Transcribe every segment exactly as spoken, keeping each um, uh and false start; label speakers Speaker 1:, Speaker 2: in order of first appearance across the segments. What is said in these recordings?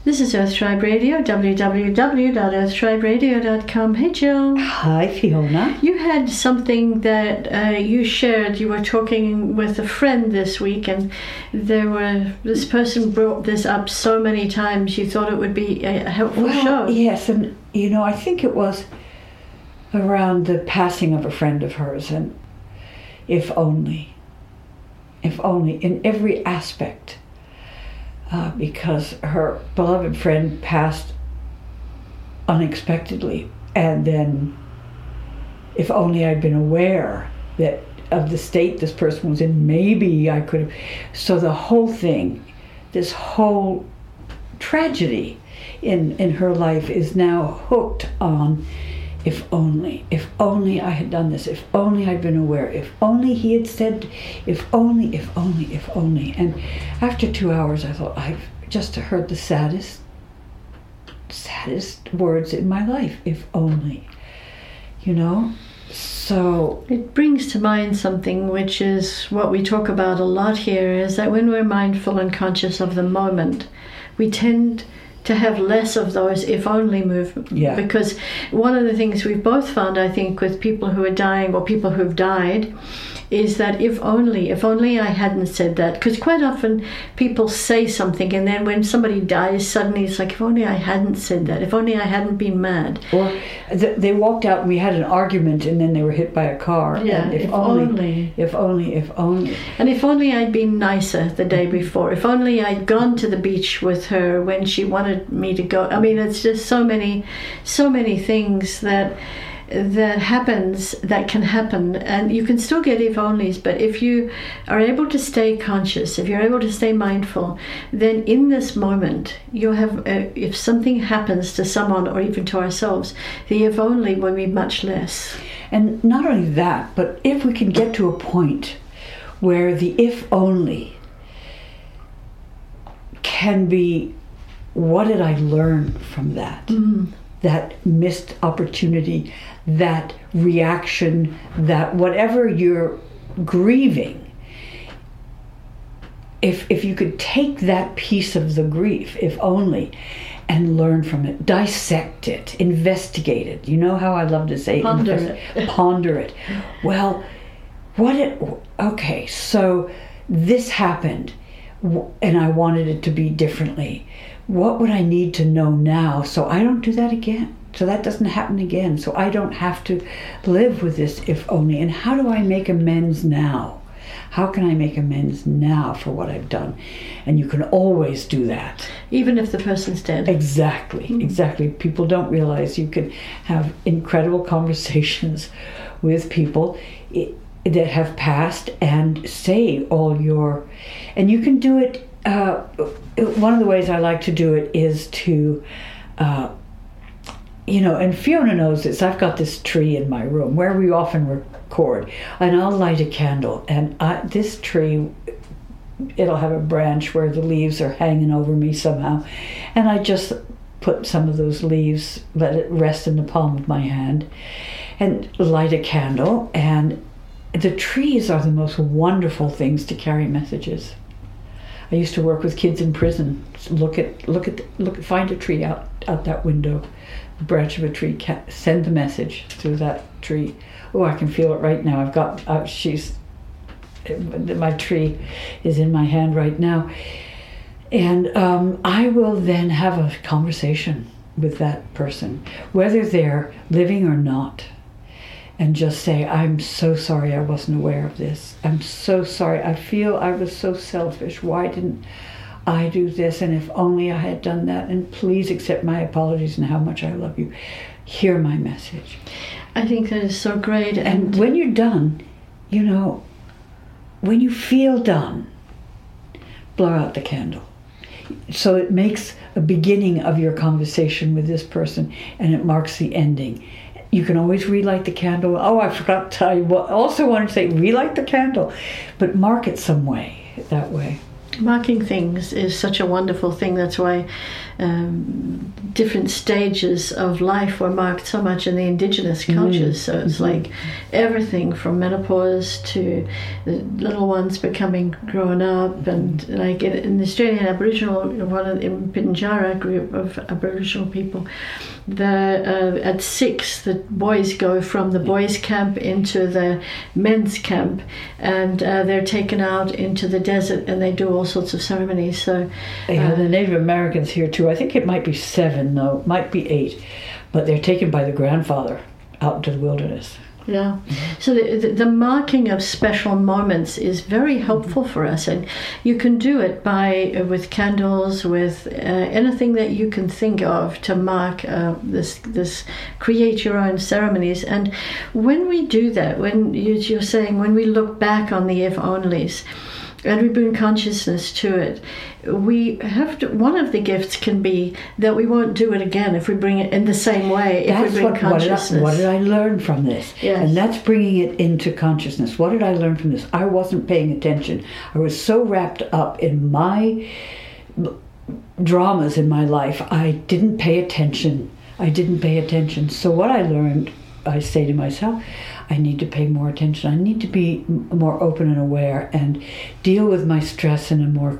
Speaker 1: This is Earth Tribe Radio, w w w dot earth tribe radio dot com. Hey, Jill.
Speaker 2: Hi, Fiona.
Speaker 1: You had something that uh, you shared. You were talking with a friend this week, and there were this person brought this up so many times. You thought it would be a helpful
Speaker 2: well,
Speaker 1: show.
Speaker 2: Yes, and you know, I think it was around the passing of a friend of hers, and if only, if only, in every aspect. Uh, because her beloved friend passed unexpectedly, and then if only I'd been aware that of the state this person was in, maybe I could have. So the whole thing, this whole tragedy in, in her life is now hooked on if only, if only I had done this, if only I'd been aware, if only he had said, if only, if only, if only. And after two hours, I thought, I've just heard the saddest, saddest words in my life, if only, you know? So
Speaker 1: it brings to mind something which is what we talk about a lot here, is that when we're mindful and conscious of the moment, we tend to have less of those if only movements.
Speaker 2: Yeah.
Speaker 1: Because one of the things we've both found, I think, with people who are dying or people who've died, is that if only, if only I hadn't said that. Because quite often people say something, and then when somebody dies, suddenly it's like, if only I hadn't said that, if only I hadn't been mad.
Speaker 2: Or th- they walked out and we had an argument, and then they were hit by a car.
Speaker 1: Yeah,
Speaker 2: and if,
Speaker 1: if
Speaker 2: only,
Speaker 1: only.
Speaker 2: If only, if only.
Speaker 1: And if only I'd been nicer the day before. If only I'd gone to the beach with her when she wanted me to go. I mean, it's just so many, so many things that that happens, that can happen, and you can still get if onlys, but if you are able to stay conscious, if you're able to stay mindful, then in this moment you'll have, uh, if something happens to someone or even to ourselves, the if only will be much less.
Speaker 2: And not only that, but if we can get to a point where the if only can be, what did I learn from that?
Speaker 1: Mm.
Speaker 2: That missed opportunity, that reaction, that whatever you're grieving, if if you could take that piece of the grief, if only, and learn from it, dissect it, investigate it. You know how I love to say
Speaker 1: ponder
Speaker 2: invest-
Speaker 1: it.
Speaker 2: Ponder it. Well, what it, okay, so this happened, and I wanted it to be differently. What would I need to know now so I don't do that again? So that doesn't happen again. So I don't have to live with this if only. And how do I make amends now? How can I make amends now for what I've done? And you can always do that.
Speaker 1: Even if the person's dead.
Speaker 2: Exactly, mm-hmm. exactly. People don't realize you can have incredible conversations with people that have passed and say all your... And you can do it... Uh, one of the ways I like to do it is to, uh, you know, and Fiona knows this, I've got this tree in my room where we often record, and I'll light a candle, and I, this tree, it'll have a branch where the leaves are hanging over me somehow, and I just put some of those leaves, let it rest in the palm of my hand, and light a candle, and the trees are the most wonderful things to carry messages. I used to work with kids in prison. Look at, look at, look, find a tree out, out that window, the branch of a tree. Send the message through that tree. Oh, I can feel it right now. I've got, uh, she's, my tree is in my hand right now, and um, I will then have a conversation with that person, whether they're living or not. And just say, I'm so sorry I wasn't aware of this. I'm so sorry. I feel I was so selfish. Why didn't I do this? And if only I had done that. And please accept my apologies and how much I love you. Hear my message.
Speaker 1: I think that is so great.
Speaker 2: And,
Speaker 1: and
Speaker 2: when you're done, you know, when you feel done, blow out the candle. So it makes a beginning of your conversation with this person, and it marks the ending. You can always relight the candle. Oh, I forgot to tell you. Well, also wanted to say relight the candle, but mark it some way, that way.
Speaker 1: Marking things is such a wonderful thing. That's why um, different stages of life were marked so much in the indigenous cultures. Mm. So it's mm-hmm. like everything from menopause to the little ones becoming grown up. And like in, in the Australian Aboriginal, one of, in Pitjantjatjara group of Aboriginal people, the uh, at six the boys go from the boys' camp into the men's camp, and uh, they're taken out into the desert and they do all sorts of ceremonies. So
Speaker 2: yeah,
Speaker 1: uh,
Speaker 2: the Native Americans here too. I think it might be seven, though, might be eight, but they're taken by the grandfather out into the wilderness.
Speaker 1: Yeah, so the, the, the marking of special moments is very helpful for us, and you can do it by uh, with candles, with uh, anything that you can think of to mark uh, this. This create your own ceremonies, and when we do that, when you, you're saying when we look back on the if onlys, and we bring consciousness to it, we have to, one of the gifts can be that we won't do it again if we bring it in the same way. If
Speaker 2: that's
Speaker 1: we bring
Speaker 2: what,
Speaker 1: consciousness.
Speaker 2: What did, I, what did I learn from this?
Speaker 1: Yes.
Speaker 2: And that's bringing it into consciousness. What did I learn from this? I wasn't paying attention. I was so wrapped up in my dramas in my life, I didn't pay attention. I didn't pay attention. So what I learned, I say to myself, I need to pay more attention. I need to be more open and aware and deal with my stress in a more,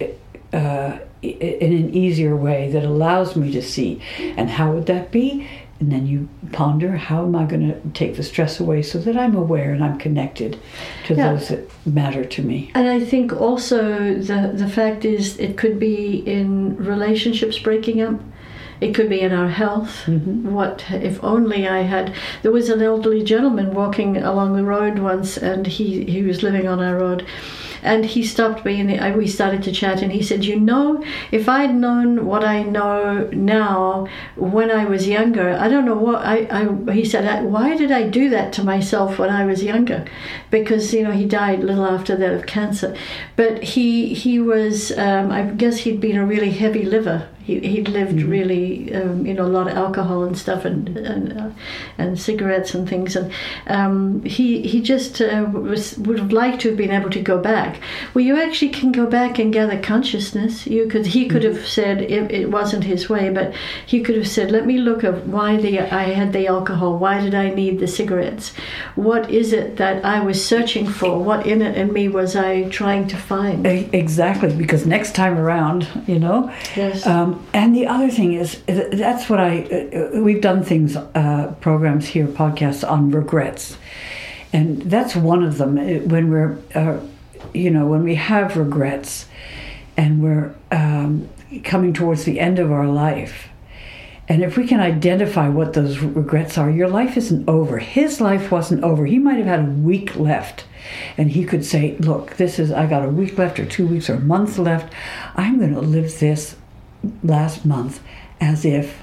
Speaker 2: uh, in an easier way that allows me to see. And how would that be? And then you ponder, how am I going to take the stress away so that I'm aware and I'm connected to yeah. those that matter to me.
Speaker 1: And I think also the, the fact is it could be in relationships breaking up. It could be in our health. Mm-hmm. What if only I had... There was an elderly gentleman walking along the road once, and he, he was living on our road. And he stopped me, and we started to chat, and he said, you know, if I'd known what I know now when I was younger, I don't know what... I, I he said, why did I do that to myself when I was younger? Because, you know, he died a little after that of cancer. But he, he was... Um, I guess he'd been a really heavy liver. He, he'd lived mm-hmm. really, um, you know, a lot of alcohol and stuff, and and, uh, and cigarettes and things, and um, he he just uh, was, would have liked to have been able to go back. Well, you actually can go back and gather consciousness. You could he could mm-hmm. have said it, it wasn't his way, but he could have said, let me look at why the I had the alcohol. Why did I need the cigarettes? What is it that I was searching for? What in it in me was I trying to find?
Speaker 2: Exactly, because next time around, you know.
Speaker 1: Yes.
Speaker 2: Um, And the other thing is, that's what I, uh, we've done things, uh, programs here, podcasts on regrets. And that's one of them. When we're, uh, you know, when we have regrets and we're um, coming towards the end of our life, and if we can identify what those regrets are, your life isn't over. His life wasn't over. He might have had a week left. And he could say, look, this is, I got a week left or two weeks or a month left. I'm going to live this last month as if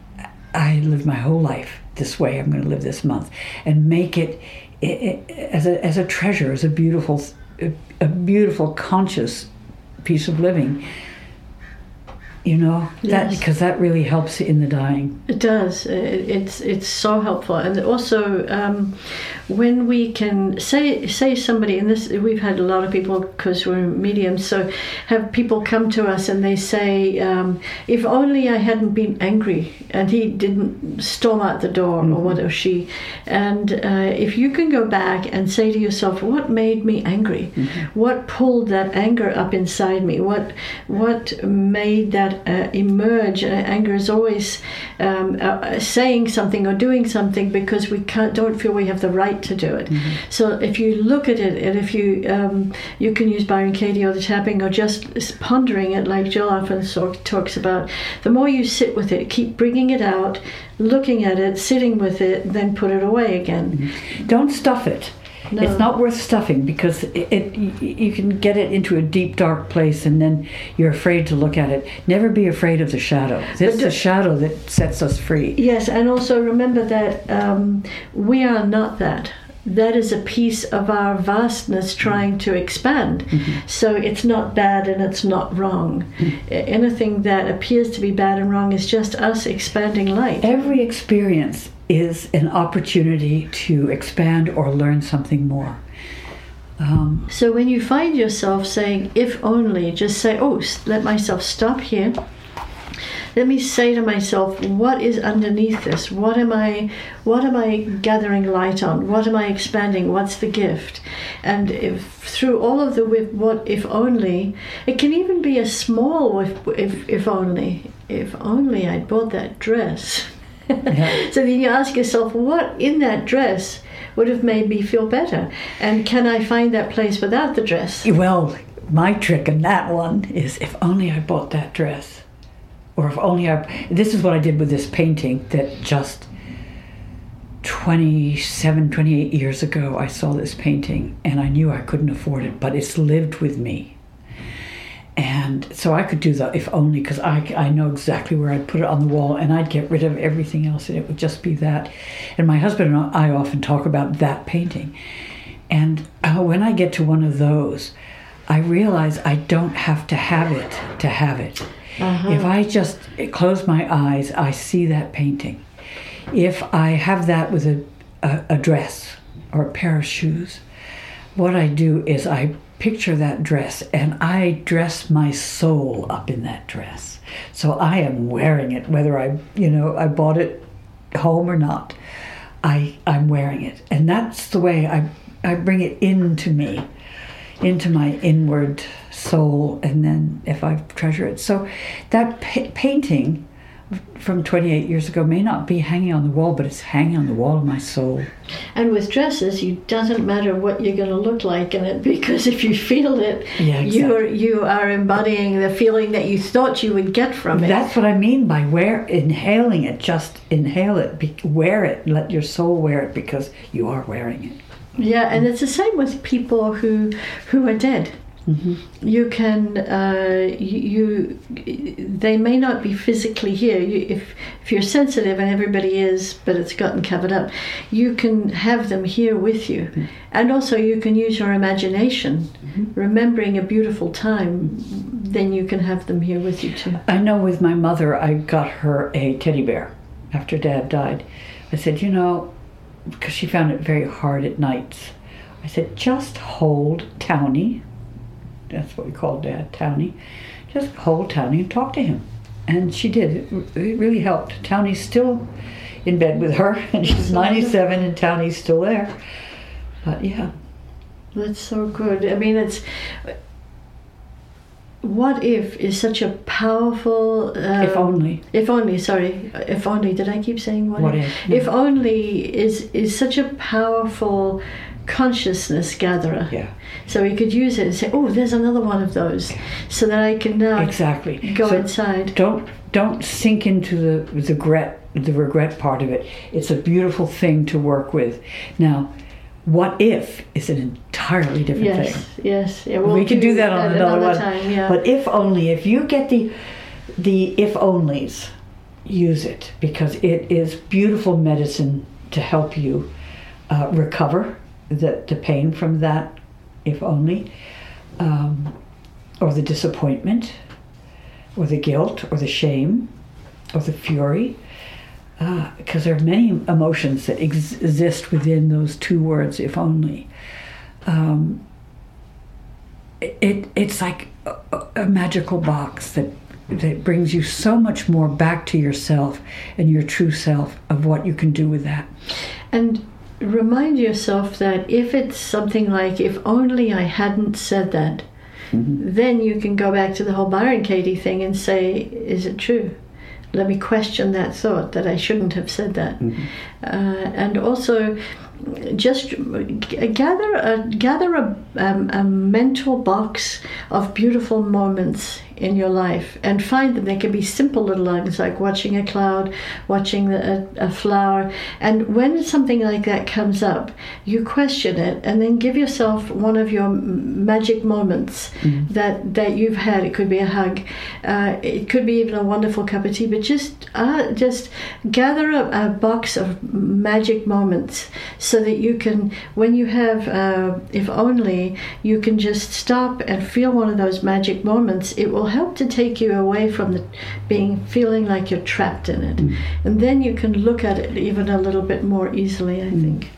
Speaker 2: I lived my whole life this way. I'm going to live this month and make it, it, it as a as a treasure, as a beautiful, a beautiful conscious piece of living. You know, that
Speaker 1: yes.
Speaker 2: because that really helps in the dying.
Speaker 1: It does. It, it's it's so helpful, and also um, when we can say say somebody, and this we've had a lot of people because we're mediums, so have people come to us and they say, um, if only I hadn't been angry and he didn't storm out the door, mm-hmm. or what or she, and uh, if you can go back and say to yourself, what made me angry? Mm-hmm. What pulled that anger up inside me? What what made that Uh, emerge? Uh, anger is always um, uh, saying something or doing something because we can't, don't feel we have the right to do it. Mm-hmm. So if you look at it, and if you um, you can use Byron Katie or the tapping or just pondering it, like Jill often so, talks about. The more you sit with it, keep bringing it out, looking at it, sitting with it, then put it away again.
Speaker 2: Mm-hmm. Don't stuff it. No. It's not worth stuffing because it, it you can get it into a deep, dark place and then you're afraid to look at it. Never be afraid of the shadow. It's the shadow that sets us free.
Speaker 1: Yes, and also remember that um, we are not that. That is a piece of our vastness trying to expand. Mm-hmm. So it's not bad and it's not wrong. Mm-hmm. Anything that appears to be bad and wrong is just us expanding light.
Speaker 2: Every experience is an opportunity to expand or learn something more. Um,
Speaker 1: So when you find yourself saying, if only, just say, oh, let myself stop here. Let me say to myself, what is underneath this? What am I, what am I gathering light on? What am I expanding? What's the gift? And if through all of the with what if only, it can even be a small if if, if only. If only I'd bought that dress.
Speaker 2: Yeah.
Speaker 1: So then you ask yourself, what in that dress would have made me feel better? And can I find that place without the dress?
Speaker 2: Well, my trick in that one is if only I bought that dress. Or if only I... This is what I did with this painting that just twenty-seven, twenty-eight years ago I saw this painting and I knew I couldn't afford it, but it's lived with me. And so I could do the if only, because I, I know exactly where I'd put it on the wall and I'd get rid of everything else and it would just be that. And my husband and I often talk about that painting. And uh, when I get to one of those, I realize I don't have to have it to have it. Uh-huh. If I just close my eyes, I see that painting. If I have that with a, a, a dress or a pair of shoes, what I do is I picture that dress and I dress my soul up in that dress. So I am wearing it, whether I, you know, I bought it home or not. I, I'm wearing it. And that's the way I, I bring it into me, into my inward soul, and then if I treasure it. So that pa- painting from twenty-eight years ago may not be hanging on the wall, but it's hanging on the wall of my soul.
Speaker 1: And with dresses, it doesn't matter what you're going to look like in it, because if you feel it,
Speaker 2: yeah, exactly.
Speaker 1: you are you are embodying the feeling that you thought you would get from it.
Speaker 2: That's what I mean by wear inhaling it. Just inhale it, be, wear it, let your soul wear it, because you are wearing it.
Speaker 1: Yeah, and it's the same with people who who are dead. Mm-hmm. You can, uh, you, you, they may not be physically here. You, if if you're sensitive, and everybody is, but it's gotten covered up, you can have them here with you. Mm-hmm. And also you can use your imagination, mm-hmm. remembering a beautiful time, then you can have them here with you too.
Speaker 2: I know with my mother, I got her a teddy bear after Dad died. I said, you know, because she found it very hard at nights, I said, just hold Townie. That's what we call Dad, Townie. Just hold Townie and talk to him. And she did. It, it really helped. Townie's still in bed with her, and she's ninety-seven, and Townie's still there. But yeah.
Speaker 1: That's so good. I mean, it's... What if is such a powerful... Um,
Speaker 2: if only.
Speaker 1: If only, sorry. If only. Did I keep saying what,
Speaker 2: what
Speaker 1: if?
Speaker 2: if? No.
Speaker 1: If only is, is such a powerful consciousness gatherer.
Speaker 2: Yeah.
Speaker 1: So we could use it and say, oh, there's another one of those, so that I can now
Speaker 2: exactly.
Speaker 1: go
Speaker 2: so
Speaker 1: inside.
Speaker 2: Don't don't sink into the, the regret the regret part of it. It's a beautiful thing to work with. Now, what if is an entirely different
Speaker 1: yes,
Speaker 2: thing.
Speaker 1: Yes, yeah, we'll
Speaker 2: we can do, do that on another,
Speaker 1: another
Speaker 2: one.
Speaker 1: Time, yeah.
Speaker 2: But if only, if you get the the if onlys, use it, because it is beautiful medicine to help you uh, recover the, the pain from that if only, um, or the disappointment, or the guilt, or the shame, or the fury, uh, because there are many emotions that ex- exist within those two words, if only. Um, it it's like a, a magical box that that brings you so much more back to yourself and your true self of what you can do with that.
Speaker 1: And remind yourself that if it's something like, if only I hadn't said that, mm-hmm. then you can go back to the whole Byron Katie thing and say, is it true? Let me question that thought that I shouldn't have said that. Mm-hmm. Uh, and also just gather a, gather a, um, a mental box of beautiful moments in your life and find them. They can be simple little things like watching a cloud, watching a, a flower, and when something like that comes up, you question it and then give yourself one of your magic moments mm-hmm. that, that you've had. It could be a hug, uh, it could be even a wonderful cup of tea, but just uh, just gather a, a box of magic moments so that you can, when you have uh, if only, you can just stop and feel one of those magic moments. It will help to take you away from the being feeling like you're trapped in it, mm. and then you can look at it even a little bit more easily, I mm. think.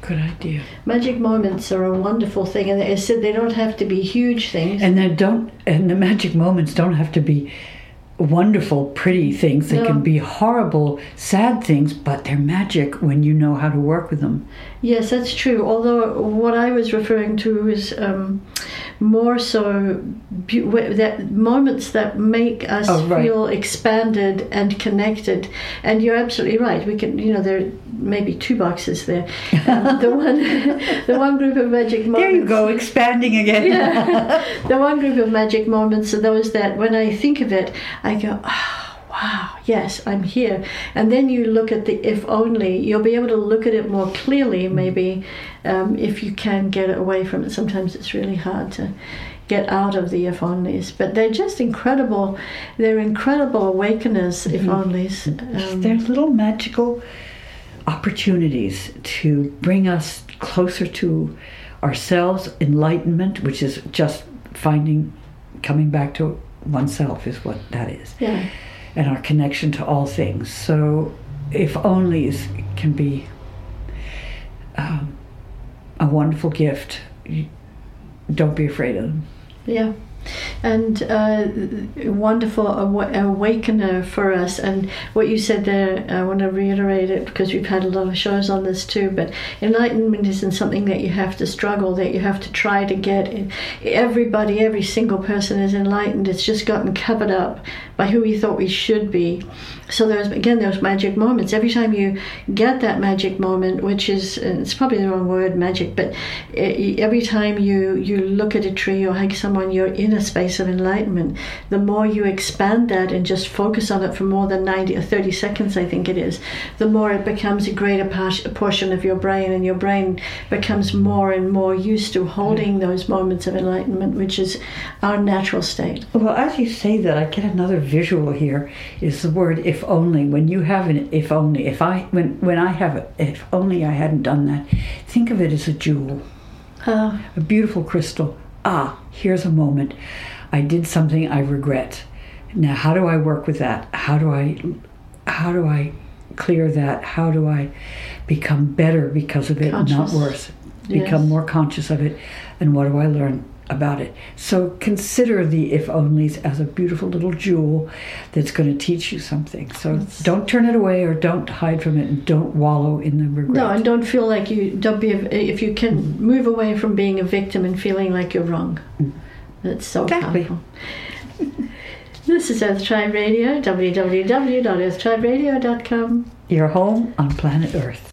Speaker 2: Good idea.
Speaker 1: Magic moments are a wonderful thing, and I said they don't have to be huge things.
Speaker 2: And they don't. And the magic moments don't have to be wonderful, pretty things. They
Speaker 1: No.
Speaker 2: can be horrible, sad things, but they're magic when you know how to work with them.
Speaker 1: Yes, that's true. Although what I was referring to is um, more so bu- wh- that moments that make us
Speaker 2: Oh, right.
Speaker 1: feel expanded and connected. And you're absolutely right. We can, you know, there are maybe two boxes there. Um, the one, the one group of magic moments.
Speaker 2: There you go, expanding again.
Speaker 1: Yeah. The one group of magic moments are those that when I think of it, I go, oh, wow, yes, I'm here. And then you look at the if only, you'll be able to look at it more clearly, maybe, um, if you can get away from it. Sometimes it's really hard to get out of the if onlys, but they're just incredible. They're incredible awakeners, if onlys. Um,
Speaker 2: They're little magical opportunities to bring us closer to ourselves. Enlightenment, which is just finding, coming back to oneself, is what that is.
Speaker 1: yeah.
Speaker 2: And our connection to all things. So if onlys can be um, a wonderful gift, you, don't be afraid of them.
Speaker 1: Yeah, and uh, wonderful awa- awakener for us. And what you said there, I want to reiterate it because we've had a lot of shows on this too, but enlightenment isn't something that you have to struggle, that you have to try to get. Everybody, every single person is enlightened. It's just gotten covered up by who we thought we should be. So there's, again, those magic moments. Every time you get that magic moment, which is, it's probably the wrong word, magic, but it, every time you, you look at a tree or hug someone, you're in a space of enlightenment. The more you expand that and just focus on it for more than ninety or thirty seconds, I think it is, the more it becomes a greater par- portion of your brain, and your brain becomes more and more used to holding those moments of enlightenment, which is our natural state.
Speaker 2: Well, as you say that, I get another visual here, is the word if only. When you have an if only, if I, when, when I have a, if only I hadn't done that, think of it as a jewel,
Speaker 1: Uh,
Speaker 2: a beautiful crystal. Ah, here's a moment. I did something I regret. Now, how do I work with that? How do I, how do I clear that? How do I become better because of it, not
Speaker 1: Conscious.
Speaker 2: worse?
Speaker 1: Yes.
Speaker 2: Become more conscious of it. And what do I learn about it? So consider the if onlys as a beautiful little jewel that's going to teach you something. So
Speaker 1: That's-
Speaker 2: don't turn it away or don't hide from it, and don't wallow in the regret.
Speaker 1: No, and don't feel like you, don't be, a, if you can move away from being a victim and feeling like you're wrong. That's so
Speaker 2: Exactly.
Speaker 1: powerful. This is Earth Tribe Radio, w w w dot earth tribe radio dot com.
Speaker 2: Your home on planet Earth.